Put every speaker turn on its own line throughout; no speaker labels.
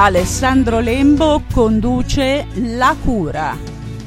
Alessandro Lembo conduce La Cura.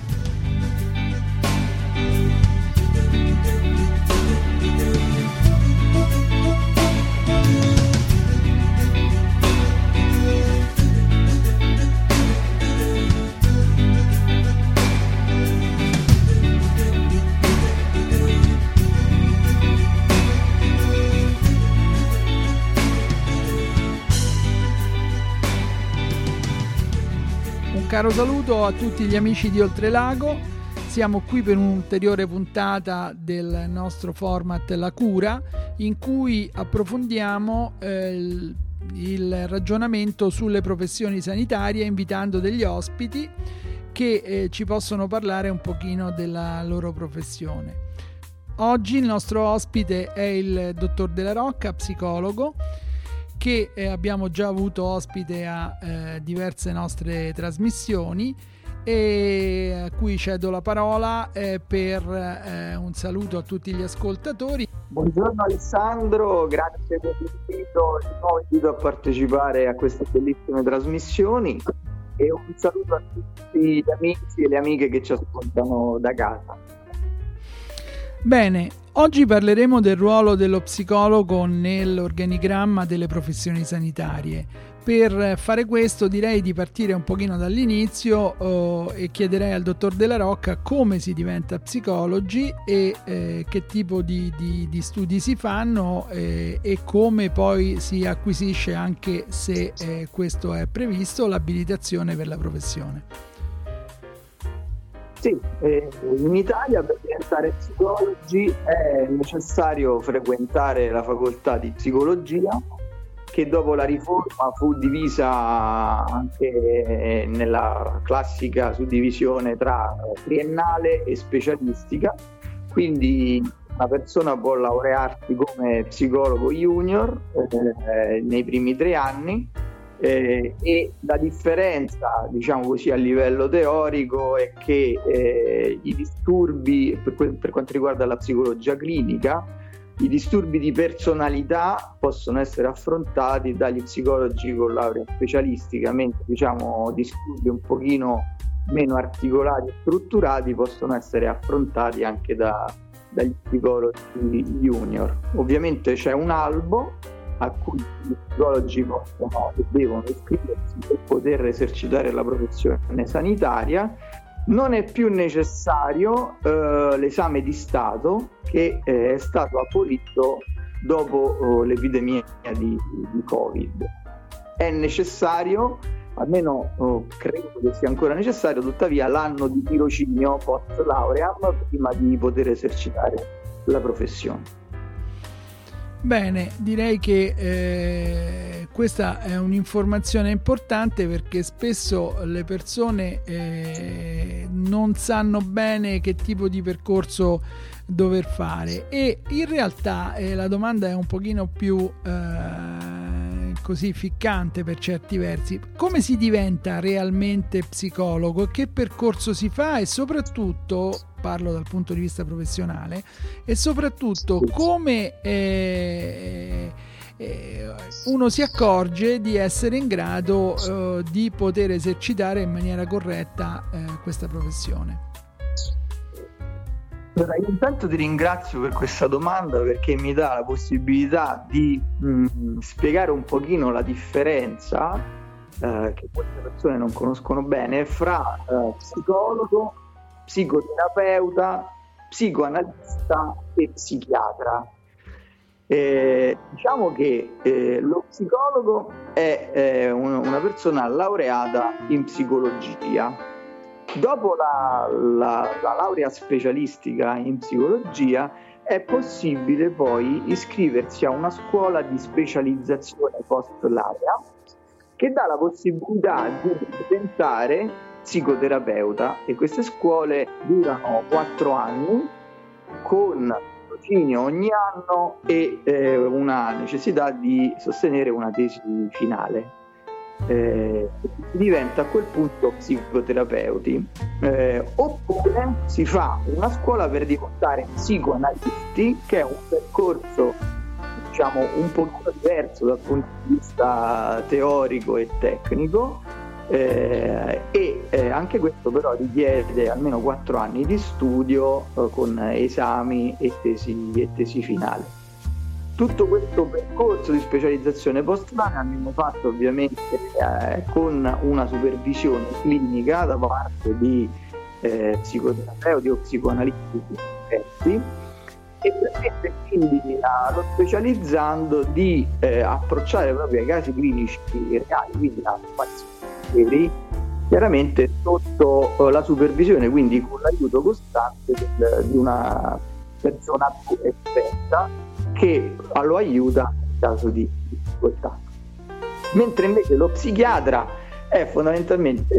Caro saluto a tutti gli amici di Oltrelago, siamo qui per un'ulteriore puntata del nostro format La Cura, in cui approfondiamo il ragionamento sulle professioni sanitarie, invitando degli ospiti che ci possono parlare un pochino della loro professione. Oggi il nostro ospite è il dottor Della Rocca, psicologo, che abbiamo già avuto ospite a diverse nostre trasmissioni e a cui cedo la parola per un saluto a tutti gli ascoltatori.
Buongiorno Alessandro, grazie per l'invito, di nuovo invito a partecipare a queste bellissime trasmissioni e un saluto a tutti gli amici e le amiche che ci ascoltano da casa.
Bene, oggi parleremo del ruolo dello psicologo nell'organigramma delle professioni sanitarie. Per fare questo direi di partire un pochino dall'inizio e chiederei al dottor Della Rocca come si diventa psicologi e che tipo di studi si fanno e come poi si acquisisce, anche se questo è previsto, l'abilitazione per la professione.
Sì, in Italia per diventare psicologi è necessario frequentare la facoltà di psicologia, che dopo la riforma fu divisa anche nella classica suddivisione tra triennale e specialistica, quindi una persona può laurearsi come psicologo junior nei primi 3 anni. E la differenza, diciamo così, a livello teorico è che i disturbi, per quanto riguarda la psicologia clinica, i disturbi di personalità possono essere affrontati dagli psicologi con laurea specialistica, mentre diciamo disturbi un pochino meno articolati e strutturati possono essere affrontati anche dagli psicologi junior. Ovviamente c'è un albo a cui gli psicologi possono e devono iscriversi per poter esercitare la professione sanitaria. Non è più necessario l'esame di Stato, che è stato abolito dopo l'epidemia di Covid. È necessario, almeno credo che sia ancora necessario, tuttavia l'anno di tirocinio post lauream prima di poter esercitare la professione.
Bene, direi che questa è un'informazione importante, perché spesso le persone non sanno bene che tipo di percorso dover fare, e in realtà la domanda è un pochino più così ficcante per certi versi. Come si diventa realmente psicologo? Che percorso si fa? E soprattutto, parlo dal punto di vista professionale, e soprattutto come uno si accorge di essere in grado di poter esercitare in maniera corretta questa professione.
Allora, io intanto ti ringrazio per questa domanda, perché mi dà la possibilità di spiegare un pochino la differenza che molte persone non conoscono bene fra psicologo, psicoterapeuta, psicoanalista e psichiatra. Diciamo che lo psicologo è una persona laureata in psicologia. Dopo la laurea specialistica in psicologia è possibile poi iscriversi a una scuola di specializzazione post laurea, che dà la possibilità di diventare psicoterapeuta, e queste scuole durano 4 anni con tirocinio ogni anno e una necessità di sostenere una tesi finale. Diventa a quel punto psicoterapeuti, oppure si fa una scuola per diventare psicoanalisti, che è un percorso diciamo un pochino diverso dal punto di vista teorico e tecnico, anche questo però richiede almeno 4 anni di studio con esami e tesi finali. Tutto questo percorso di specializzazione post-laurea abbiamo fatto ovviamente con una supervisione clinica da parte di psicoterapeuti o psicoanalisti esperti, e permette quindi allo specializzando di approcciare proprio ai casi clinici reali, quindi a pazienti veri, chiaramente sotto la supervisione, quindi con l'aiuto costante di una persona più esperta che lo aiuta in caso di difficoltà. Mentre invece lo psichiatra è fondamentalmente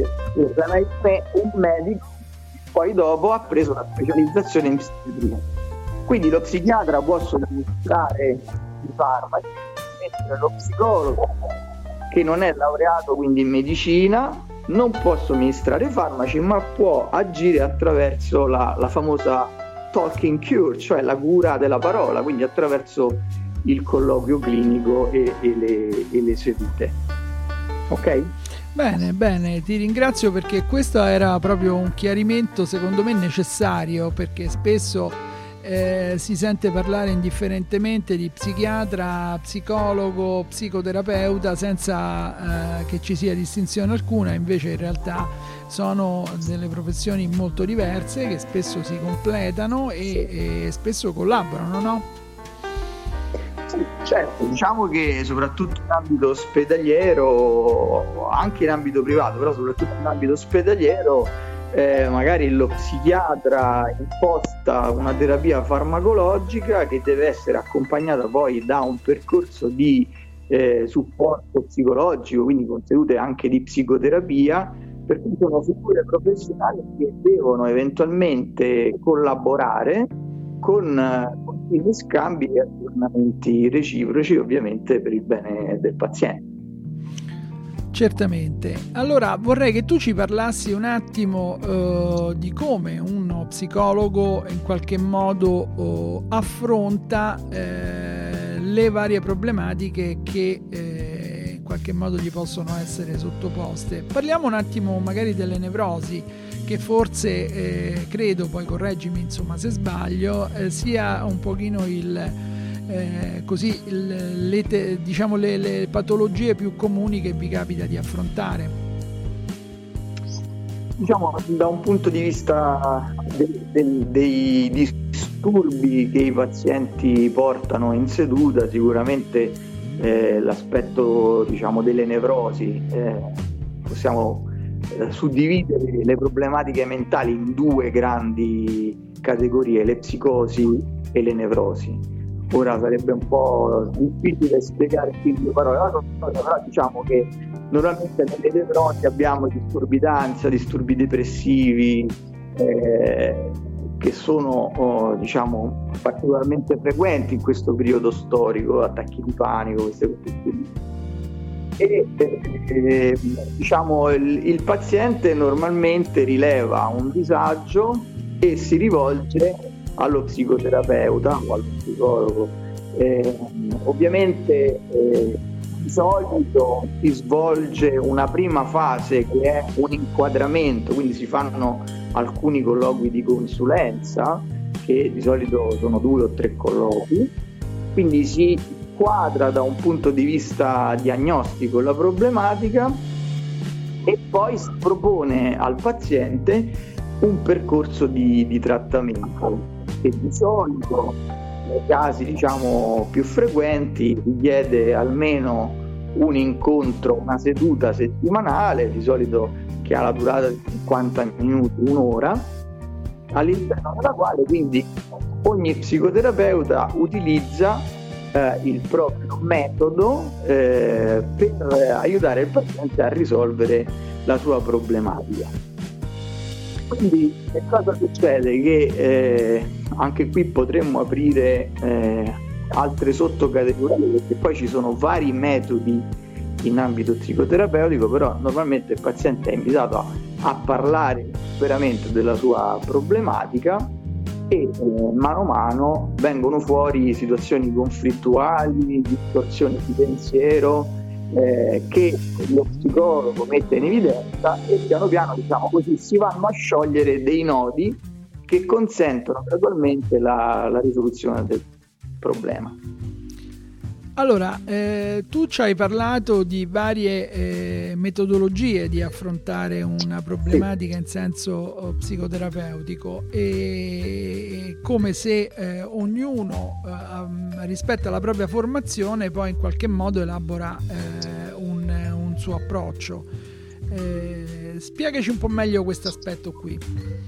un medico che poi dopo ha preso la specializzazione in psichiatria. Quindi lo psichiatra può somministrare i farmaci, mentre lo psicologo, che non è laureato quindi in medicina, non può somministrare farmaci, ma può agire attraverso la famosa talking cure, cioè la cura della parola, quindi attraverso il colloquio clinico e le sedute. Ok?
Bene, ti ringrazio, perché questo era proprio un chiarimento secondo me necessario, perché spesso si sente parlare indifferentemente di psichiatra, psicologo, psicoterapeuta senza che ci sia distinzione alcuna. Invece in realtà sono delle professioni molto diverse che spesso si completano e spesso collaborano, no?
Sì, certo, diciamo che soprattutto in ambito ospedaliero, anche in ambito privato, però soprattutto in ambito ospedaliero, magari lo psichiatra imposta una terapia farmacologica che deve essere accompagnata poi da un percorso di supporto psicologico, quindi con sedute anche di psicoterapia, per cui sono figure professionali che devono eventualmente collaborare con continui scambi e aggiornamenti reciproci, ovviamente per il bene del paziente.
Certamente. Allora vorrei che tu ci parlassi un attimo di come uno psicologo in qualche modo affronta le varie problematiche che in qualche modo gli possono essere sottoposte. Parliamo un attimo magari delle nevrosi, che forse credo, poi correggimi insomma se sbaglio, sia un pochino le patologie più comuni che vi capita di affrontare.
Diciamo, da un punto di vista dei disturbi che i pazienti portano in seduta, sicuramente l'aspetto, diciamo, delle nevrosi, possiamo suddividere le problematiche mentali in 2 grandi categorie: le psicosi e le nevrosi. Ora sarebbe un po' difficile spiegare qui in 2 parole, però diciamo che normalmente nelle nevrosi abbiamo disturbi d'ansia, disturbi depressivi, che sono diciamo particolarmente frequenti in questo periodo storico, attacchi di panico, queste cose qui. E diciamo il paziente normalmente rileva un disagio e si rivolge allo psicoterapeuta o allo psicologo. Ovviamente di solito si svolge una prima fase che è un inquadramento, quindi si fanno alcuni colloqui di consulenza, che di solito sono 2 o 3 colloqui, quindi si quadra da un punto di vista diagnostico la problematica e poi si propone al paziente un percorso di trattamento, che di solito nei casi diciamo più frequenti richiede almeno un incontro, una seduta settimanale, di solito che ha la durata di 50 minuti, un'ora, all'interno della quale quindi ogni psicoterapeuta utilizza il proprio metodo per aiutare il paziente a risolvere la sua problematica. Quindi che cosa succede? Che anche qui potremmo aprire altre sottocategorie, perché poi ci sono vari metodi in ambito psicoterapeutico, però normalmente il paziente è invitato a parlare veramente della sua problematica e mano a mano vengono fuori situazioni conflittuali, distorsioni di pensiero che lo psicologo mette in evidenza, e piano piano, diciamo così, si vanno a sciogliere dei nodi che consentono gradualmente la risoluzione del problema.
Allora, tu ci hai parlato di varie metodologie di affrontare una problematica in senso psicoterapeutico, e come se ognuno rispetto alla propria formazione poi in qualche modo elabora un suo approccio. Spiegaci un po' meglio questo aspetto qui.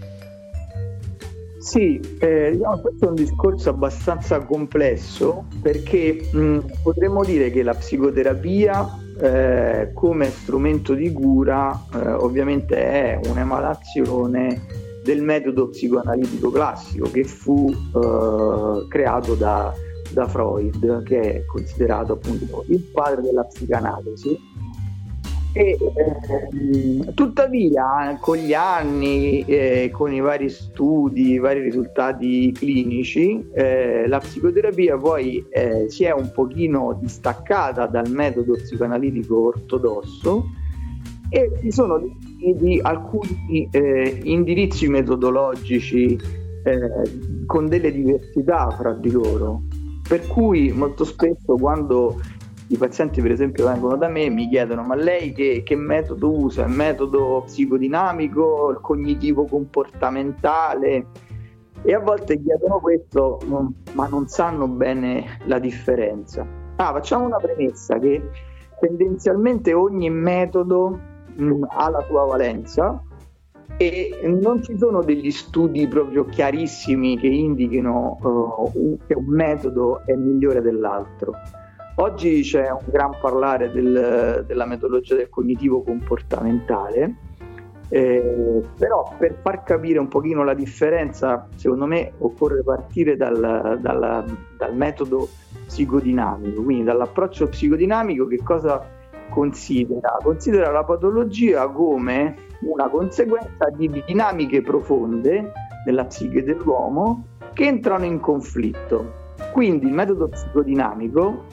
Sì, diciamo, questo è un discorso abbastanza complesso, perché potremmo dire che la psicoterapia come strumento di cura ovviamente è un'emanazione del metodo psicoanalitico classico, che fu creato da Freud, che è considerato appunto il padre della psicanalisi. E tuttavia con gli anni, con i vari studi, i vari risultati clinici, la psicoterapia poi si è un pochino distaccata dal metodo psicoanalitico ortodosso, e ci sono definiti alcuni indirizzi metodologici con delle diversità fra di loro, per cui molto spesso quando i pazienti per esempio vengono da me mi chiedono: ma lei che metodo usa? Il metodo psicodinamico, il cognitivo comportamentale? E a volte chiedono questo, ma non sanno bene la differenza. Facciamo una premessa che tendenzialmente ogni metodo ha la sua valenza, e non ci sono degli studi proprio chiarissimi che indichino che un metodo è migliore dell'altro. Oggi c'è un gran parlare della metodologia del cognitivo comportamentale, però per far capire un pochino la differenza, secondo me occorre partire dal metodo psicodinamico. Quindi dall'approccio psicodinamico che cosa considera? Considera la patologia come una conseguenza di dinamiche profonde della psiche dell'uomo che entrano in conflitto. Quindi il metodo psicodinamico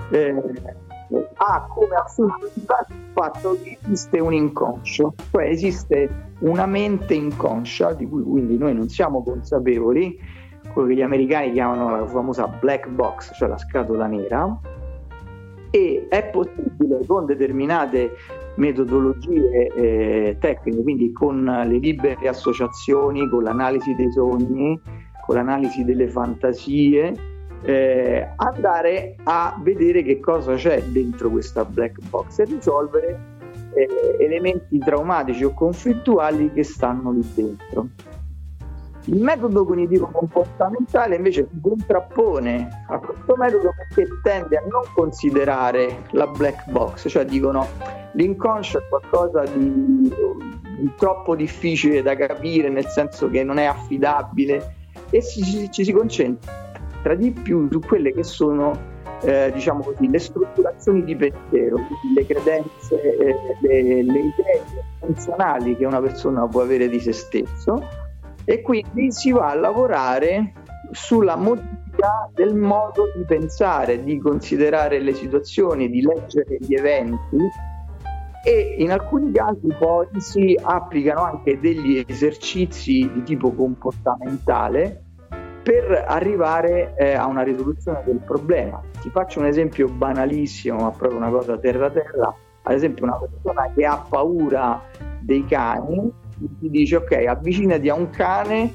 ha come assoluta il fatto che esiste un inconscio, cioè esiste una mente inconscia di cui quindi noi non siamo consapevoli, quello che gli americani chiamano la famosa black box, cioè la scatola nera, e è possibile con determinate metodologie tecniche, quindi con le libere associazioni, con l'analisi dei sogni, con l'analisi delle fantasie, andare a vedere che cosa c'è dentro questa black box e risolvere elementi traumatici o conflittuali che stanno lì dentro. Il metodo cognitivo comportamentale invece si contrappone a questo metodo perché tende a non considerare la black box, cioè dicono l'inconscio è qualcosa di troppo difficile da capire, nel senso che non è affidabile, e ci si concentra di più su quelle che sono diciamo così, le strutturazioni di pensiero, le credenze, le idee funzionali che una persona può avere di se stesso, e quindi si va a lavorare sulla modifica del modo di pensare, di considerare le situazioni, di leggere gli eventi, e in alcuni casi poi si applicano anche degli esercizi di tipo comportamentale per arrivare a una risoluzione del problema. Ti faccio un esempio banalissimo, ma proprio una cosa terra terra. Ad esempio una persona che ha paura dei cani, ti dice: ok, avvicinati a un cane,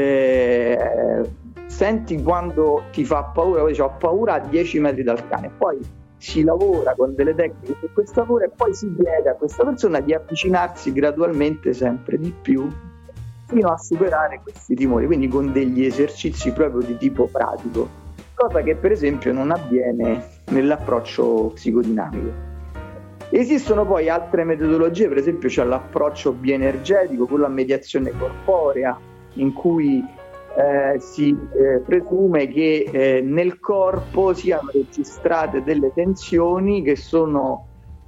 senti quando ti fa paura, poi dice: ho paura a 10 metri dal cane. Poi si lavora con delle tecniche su questa paura e poi si chiede a questa persona di avvicinarsi gradualmente sempre di più fino a superare questi timori, quindi con degli esercizi proprio di tipo pratico, cosa che per esempio non avviene nell'approccio psicodinamico. Esistono poi altre metodologie, per esempio c'è l'approccio bioenergetico, quello a mediazione corporea, in cui si presume che nel corpo siano registrate delle tensioni che sono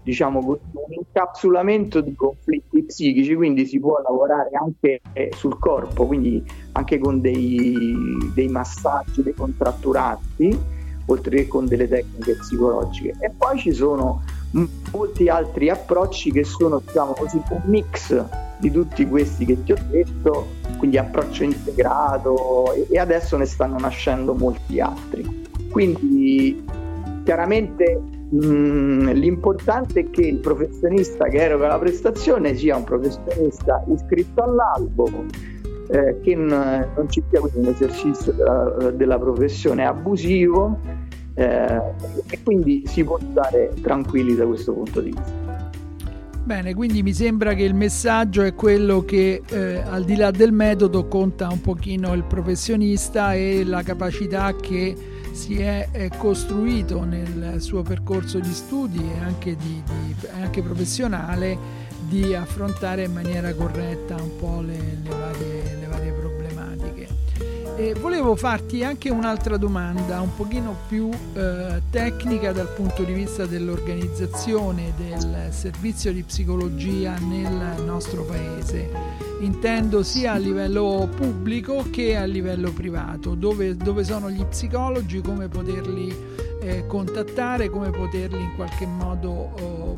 diciamo così, un incapsulamento di conflitti psichici, quindi si può lavorare anche sul corpo, quindi anche con dei massaggi decontratturanti, oltre che con delle tecniche psicologiche. E poi ci sono molti altri approcci che sono, diciamo così, un mix di tutti questi che ti ho detto, quindi approccio integrato, e adesso ne stanno nascendo molti altri. Quindi chiaramente l'importante è che il professionista che eroga la prestazione sia un professionista iscritto all'albo, che non ci sia un esercizio della professione abusivo, e quindi si può stare tranquilli da questo punto di vista.
Bene, quindi mi sembra che il messaggio è quello che al di là del metodo conta un pochino il professionista e la capacità che si è costruito nel suo percorso di studi e anche professionale di affrontare in maniera corretta un po' le varie problematiche. E volevo farti anche un'altra domanda un pochino più tecnica dal punto di vista dell'organizzazione del servizio di psicologia nel nostro paese. Intendo sia a livello pubblico che a livello privato, dove sono gli psicologi, come poterli contattare, come poterli in qualche modo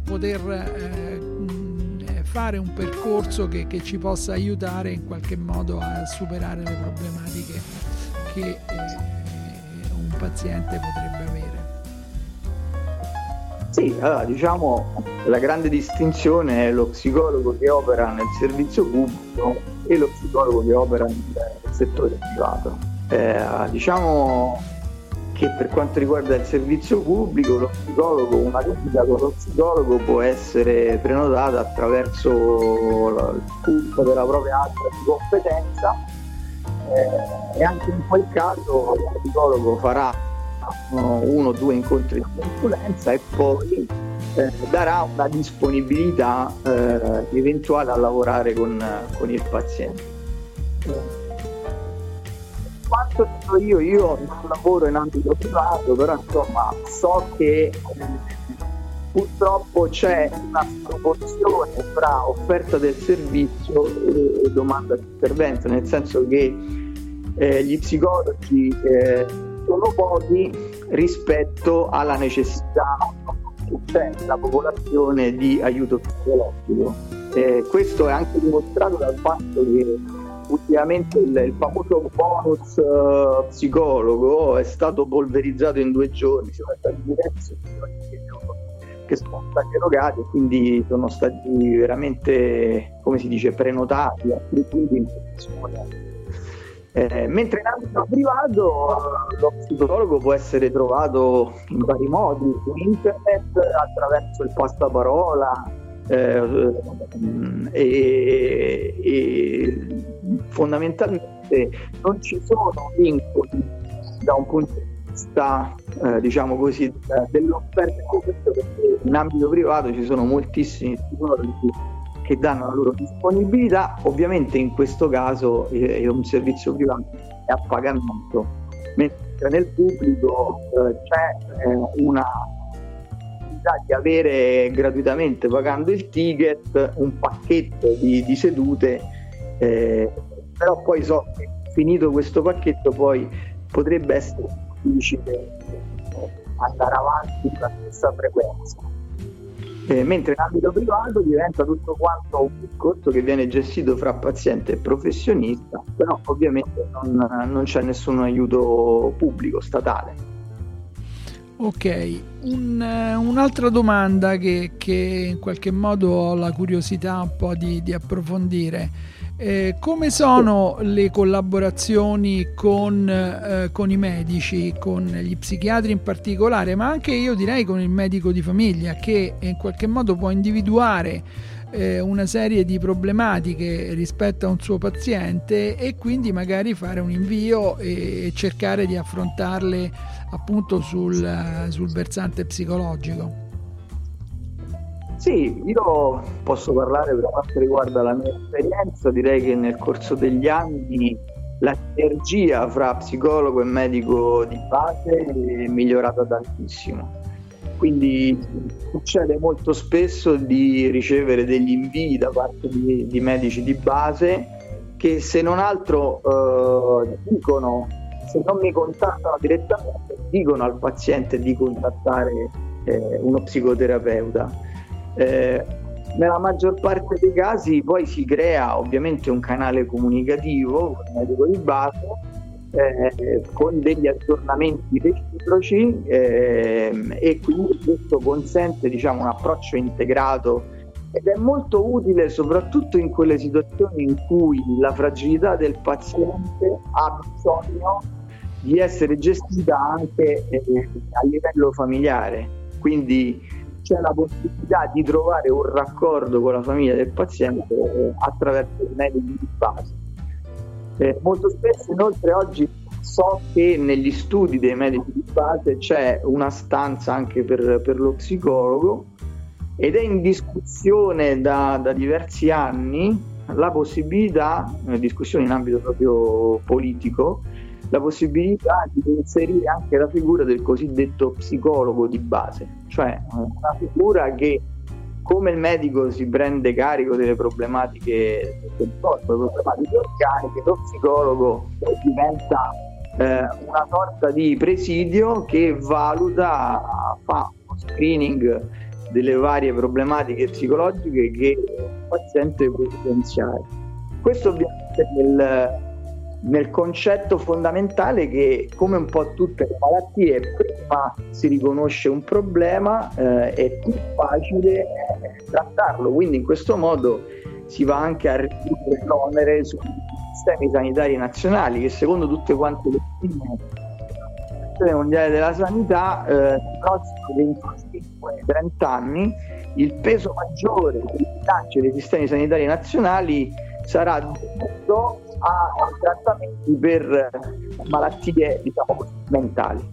fare un percorso che ci possa aiutare in qualche modo a superare le problematiche che un paziente potrebbe avere.
Sì, allora, diciamo, la grande distinzione è lo psicologo che opera nel servizio pubblico e lo psicologo che opera nel settore privato. Diciamo che per quanto riguarda il servizio pubblico, una visita con lo psicologo può essere prenotata attraverso il curso della propria area di competenza, e anche in quel caso lo psicologo farà 1 o 2 incontri di consulenza e poi darà una disponibilità eventuale a lavorare con il paziente. Quanto dico io non lavoro in ambito privato, però insomma so che purtroppo c'è una sproporzione fra offerta del servizio e domanda di intervento, nel senso che gli psicologi sono pochi rispetto alla necessità che c'è nella popolazione di aiuto psicologico. Questo è anche dimostrato dal fatto che ultimamente il famoso bonus psicologo è stato polverizzato in 2 giorni, sono stati diversi che sono stati erogati e quindi sono stati veramente, come si dice, prenotati, attribuiti in funzione. Mentre in ambito privato lo psicologo può essere trovato in vari modi, su internet, attraverso il passaparola, e fondamentalmente non ci sono vincoli da un punto di vista diciamo così dell'offerta, perché in ambito privato ci sono moltissimi psicologi che danno la loro disponibilità. Ovviamente in questo caso è un servizio privato, è a pagamento, mentre nel pubblico c'è una possibilità di avere gratuitamente, pagando il ticket, un pacchetto di sedute, però poi so che finito questo pacchetto poi potrebbe essere difficile andare avanti con la stessa frequenza. Mentre in ambito privato diventa tutto quanto un percorso che viene gestito fra paziente e professionista, però ovviamente non c'è nessun aiuto pubblico, statale.
Ok, un'altra domanda che in qualche modo ho la curiosità un po' di approfondire. Come sono le collaborazioni con i medici, con gli psichiatri in particolare, ma anche io direi con il medico di famiglia, che in qualche modo può individuare una serie di problematiche rispetto a un suo paziente e quindi magari fare un invio e cercare di affrontarle appunto sul versante psicologico?
Sì, io posso parlare per quanto riguarda la mia esperienza. Direi che nel corso degli anni la sinergia fra psicologo e medico di base è migliorata tantissimo. quindi succede molto spesso di ricevere degli invii da parte di medici di base che, se non altro, dicono, se non mi contattano direttamente, dicono al paziente di contattare uno psicoterapeuta. Nella maggior parte dei casi poi si crea ovviamente un canale comunicativo con il medico di base, con degli aggiornamenti reciproci, e quindi questo consente, diciamo, un approccio integrato, ed è molto utile soprattutto in quelle situazioni in cui la fragilità del paziente ha bisogno di essere gestita anche a livello familiare. Quindi c'è la possibilità di trovare un raccordo con la famiglia del paziente attraverso i medici di base. Molto spesso, inoltre, oggi so che negli studi dei medici di base c'è una stanza anche per lo psicologo, ed è in discussione da diversi anni la possibilità, discussione in ambito proprio politico, la possibilità di inserire anche la figura del cosiddetto psicologo di base, cioè una figura che, come il medico si prende carico delle problematiche del corpo, delle problematiche organiche, lo psicologo diventa una sorta di presidio che valuta, fa uno screening delle varie problematiche psicologiche che il paziente può evidenziare. Questo ovviamente nel concetto fondamentale che, come un po' tutte le malattie, prima si riconosce un problema, è più facile trattarlo, quindi in questo modo si va anche a ridurre l'onere sui sistemi sanitari nazionali, che secondo tutte quante le stime dell'Organizzazione Mondiale della Sanità, nei prossimi 25-30 anni il peso maggiore del bilancio dei sistemi sanitari nazionali sarà dovuto a trattamenti per malattie, diciamo così, mentali.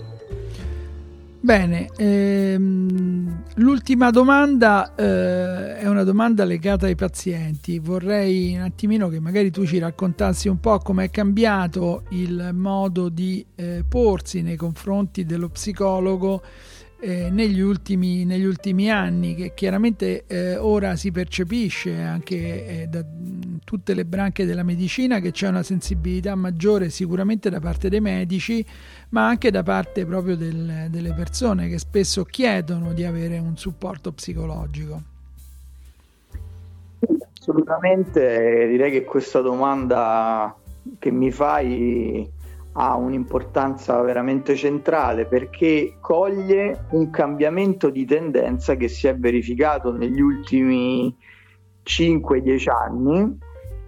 Bene, l'ultima domanda è una domanda legata ai pazienti. Vorrei un attimino che magari tu ci raccontassi un po' come è cambiato il modo di porsi nei confronti dello psicologo negli ultimi anni, che chiaramente ora si percepisce anche da tutte le branche della medicina che c'è una sensibilità maggiore sicuramente da parte dei medici, ma anche da parte proprio delle persone che spesso chiedono di avere un supporto psicologico.
Assolutamente, direi che questa domanda che mi fai ha un'importanza veramente centrale, perché coglie un cambiamento di tendenza che si è verificato negli ultimi 5-10 anni,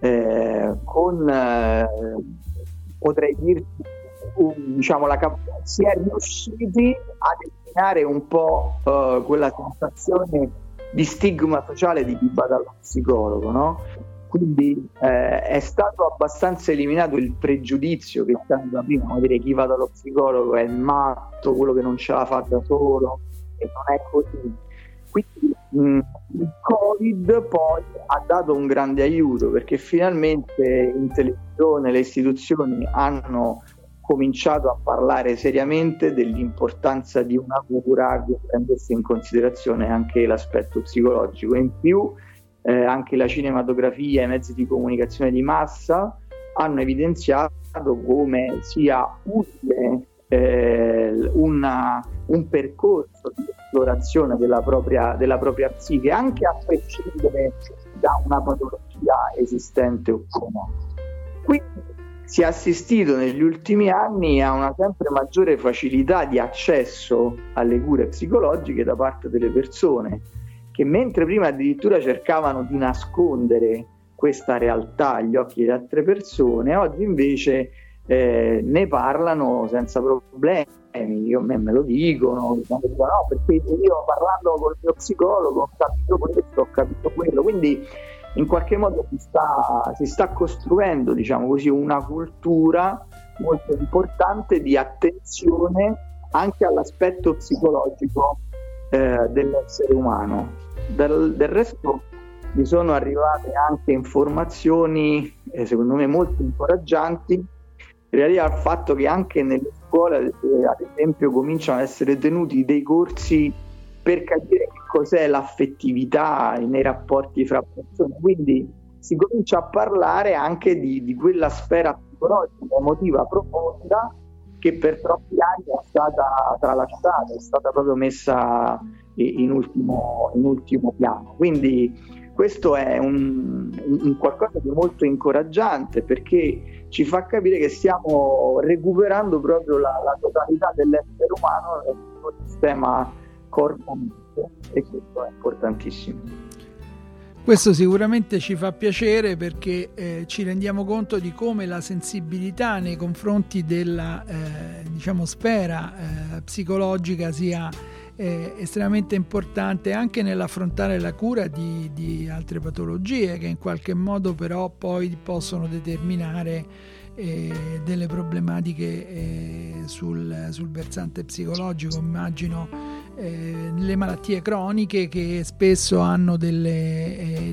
potrei dirti, diciamo, si è riusciti a eliminare un po' quella sensazione di stigma sociale di chi va dallo psicologo, no? Quindi è stato abbastanza eliminato il pregiudizio che da prima, dire chi va dallo psicologo è il matto, quello che non ce la fa da solo, e non è così. Quindi il Covid poi ha dato un grande aiuto, perché finalmente in televisione le istituzioni hanno cominciato a parlare seriamente dell'importanza di una cura che prendesse in considerazione anche l'aspetto psicologico. In più anche la cinematografia e i mezzi di comunicazione di massa hanno evidenziato come sia utile un percorso di esplorazione della propria psiche, anche a prescindere da una patologia esistente o no. Quindi si è assistito negli ultimi anni a una sempre maggiore facilità di accesso alle cure psicologiche da parte delle persone, che mentre prima addirittura cercavano di nascondere questa realtà agli occhi di altre persone, oggi invece ne parlano senza problemi. A me lo dicono, no, perché io, parlando con il mio psicologo, ho capito questo, ho capito quello. Quindi in qualche modo si sta costruendo, diciamo così, una cultura molto importante di attenzione anche all'aspetto psicologico dell'essere umano. Del resto mi sono arrivate anche informazioni secondo me molto incoraggianti relative al fatto che anche nelle scuola, ad esempio, cominciano ad essere tenuti dei corsi per capire che cos'è l'affettività nei rapporti fra persone, quindi si comincia a parlare anche di quella sfera psicologica, emotiva profonda che per troppi anni è stata tralasciata, è stata proprio messa in ultimo piano. Quindi questo è un qualcosa di molto incoraggiante, perché ci fa capire che stiamo recuperando proprio la totalità dell'essere umano nel sistema corpo-mente, e questo è importantissimo.
Questo sicuramente ci fa piacere, perché ci rendiamo conto di come la sensibilità nei confronti della sfera psicologica sia estremamente importante anche nell'affrontare la cura di altre patologie che in qualche modo però poi possono determinare delle problematiche sul versante psicologico. Immagino le malattie croniche, che spesso hanno il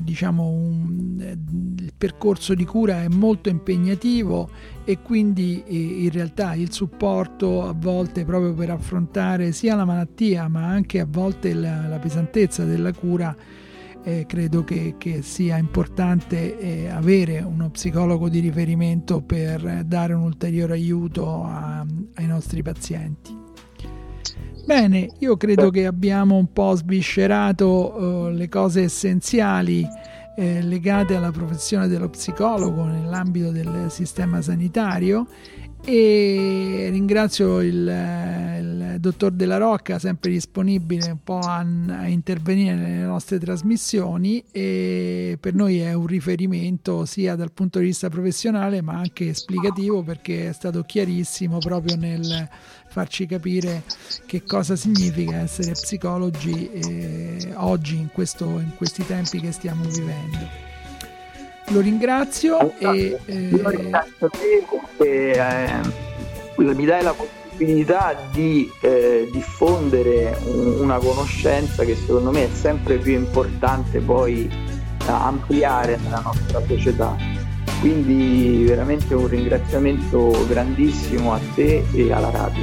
percorso di cura è molto impegnativo, e quindi in realtà il supporto a volte proprio per affrontare sia la malattia ma anche a volte la pesantezza della cura, credo che sia importante avere uno psicologo di riferimento per dare un ulteriore aiuto ai nostri pazienti. Bene, io credo che abbiamo un po' sviscerato le cose essenziali legate alla professione dello psicologo nell'ambito del sistema sanitario, e ringrazio il dottor Della Rocca, sempre disponibile un po' a intervenire nelle nostre trasmissioni, e per noi è un riferimento sia dal punto di vista professionale ma anche esplicativo, perché è stato chiarissimo proprio nel farci capire che cosa significa essere psicologi oggi in questi tempi che stiamo vivendo. Lo ringrazio
io ringrazio te perché mi dai la possibilità di diffondere una conoscenza che secondo me è sempre più importante poi ampliare nella nostra società. Quindi veramente un ringraziamento grandissimo a te e alla radio.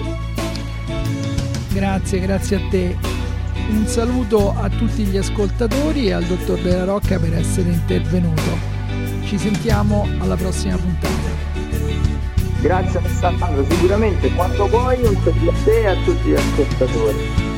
Grazie a te. Un saluto a tutti gli ascoltatori e al dottor Della Rocca per essere intervenuto. Ci sentiamo alla prossima puntata.
Grazie Alessandro, sicuramente quando vuoi un saluto a te e a tutti gli ascoltatori.